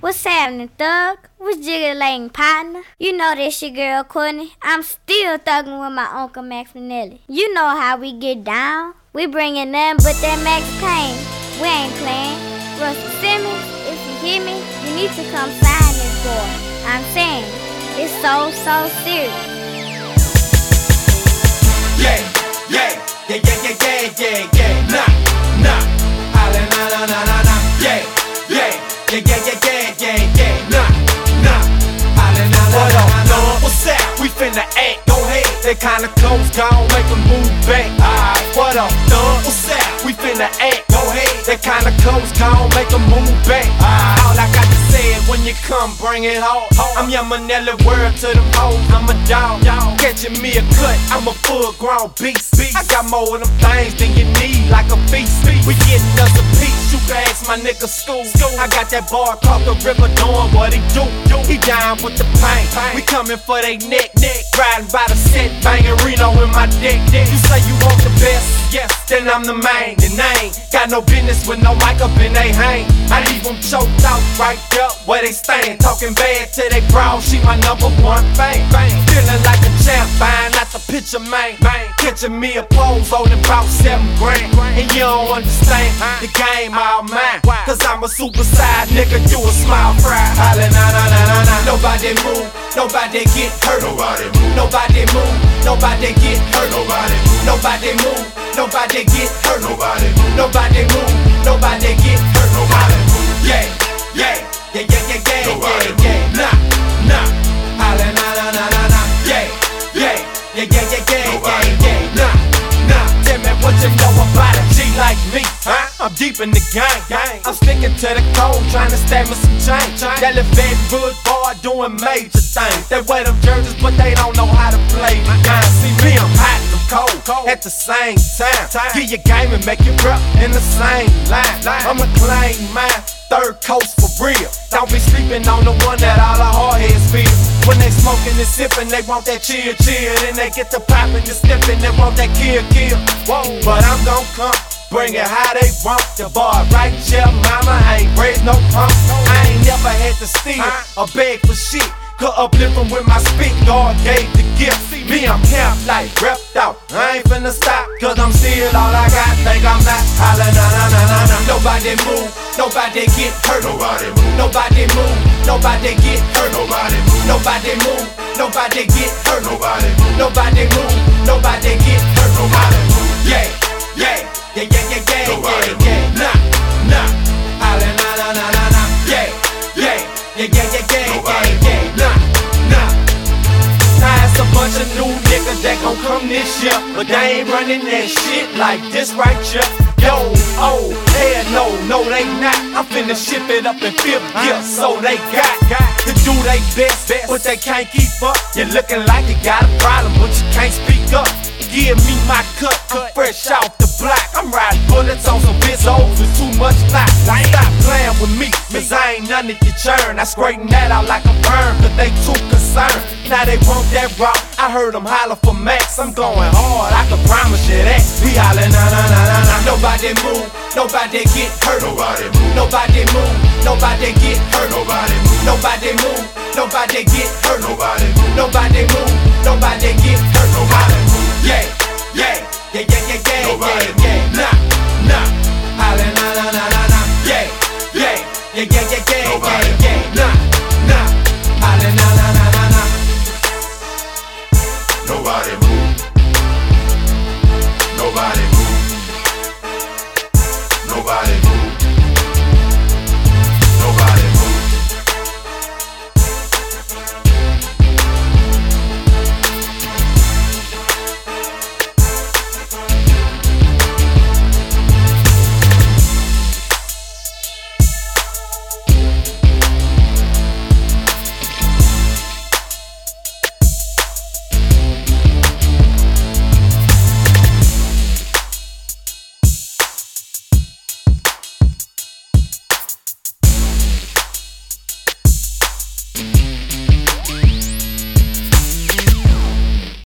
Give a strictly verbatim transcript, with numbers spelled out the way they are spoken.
What's happening, thug? What's jiggling, partner? You know this your girl Courtney. I'm still thugging with my Uncle Max Manelli. You know how we get down. We bringin' nothing but that Max Payne. We ain't playing. Russell Simmons, if you hear me, you need to come sign this boy. I'm saying, it's so, so serious. Yeah, yeah, yeah, yeah, yeah, yeah, yeah, yeah. Nah, nah, holla, nah, nah, nah, nah, nah. Yeah, yeah, yeah, yeah, yeah, yeah, yeah, yeah. Nah, nah, holla, nah, nah, nah, nah. What's that? We finna act, go ahead. That kinda close, gon' make them move back. Alright, what up, dog? What's that? We finna act, go ahead. That kinda close, gon' make them move back. Alright, all I got to say is when you come, bring it home. I'm your Manelli, word to them hoes. I'm a dog, catching me a cut. I'm a full-grown beast. I got more of them things than you need, like a feast. We getting us a piece. You can ask my nigga School. I got that bar called the River, doing what he do. He down with the pain. We coming for they neck, neck. Riding by the set, banging Reno in my dick. You say you want the best, yes, then I'm the main. And I ain't got no business with no mic up in they hang. I leave them choked out right up where they stand. Talking bad to they brow, she my number one fan. Feeling like a champ, buying out the picture, man. Catching me a pose on about seven grand. And you don't understand the game all mine. Cause I'm a super side nigga, you a smile fry. Holla, nah, nah, nah, nah, nah. Nobody move, nobody get hurt. Nobody move, nobody move, nobody get hurt. Nobody move, nobody move, nobody get hurt. Nobody move, nobody move, nobody get hurt. Nobody move, yeah, yeah, yeah, yeah, yeah, yeah, yeah, yeah. Nah, nah, holla, nah, nah, nah, nah, nah. Yeah, yeah, yeah, yeah, yeah, yeah, yeah, yeah. Nah, nah. Tell me what you know about a G like me, huh? I'm deep in the game, gang. I'm sticking to the code, trying to stab me some change. That little Van Wood boy doing major things. They wear them jerseys, but they don't know how to play the game. See me, I'm hot and I'm cold at the same time. Get your game and make it rap in the same line. I'ma claim mine, third coast for real. Don't be sleeping on the one that all the hard heads feel. When they smoking and sipping, they want that chill, chill. Then they get the popping and sniffing, they want that kill, kill. Whoa, but I'm gon' come, bring it how they want. The bar right here, mama, I ain't raised no punk. I ain't never had to steal or beg for shit. Could uplift them with my spit, God gave the gift. Me, I'm camp like repped out. I ain't finna stop, cause I'm still all I got. Think I'm not holla, nah, nah, nah, nah, nah. Nobody move, nobody get hurt. Nobody move, nobody move, nobody get hurt. Nobody move, nobody move, nobody get hurt. Nobody move, nobody move, nobody get hurt. Nobody move, yeah, yeah, yeah, yeah, yeah, yeah, yeah, yeah. Nah, nah, holla, nah, nah, nah, nah, nah. Yeah, yeah, yeah, yeah, yeah, yeah, yeah, yeah. Nah, nah. Now it's a bunch of new niggas that gon' come this year, but they ain't running that shit like this right here. Yo, oh, hell no, no they not. I'm finna ship it up in fifth gear, so they got, got to do they best, but they can't keep up. You're looking like you got a problem, but you can't speak up. Give me my cut, I'm fresh off the block. I'm riding bullets on some bitch hoes with too much knock. Stop playing with me, cause I ain't none of your churn. I straighten that out like a burn, cause they too concerned. Now they want that rock, I heard them holler for Max. I'm going hard, I can promise you that. We hollin' nah nah nah nah nah. Nobody move, nobody get hurt. Nobody move, nobody move, nobody get hurt. Nobody move, nobody move, nobody get hurt. Nobody move, nobody move, nobody get hurt. Nobody move, yeah, yeah, yeah, yeah, yeah, yeah, yeah.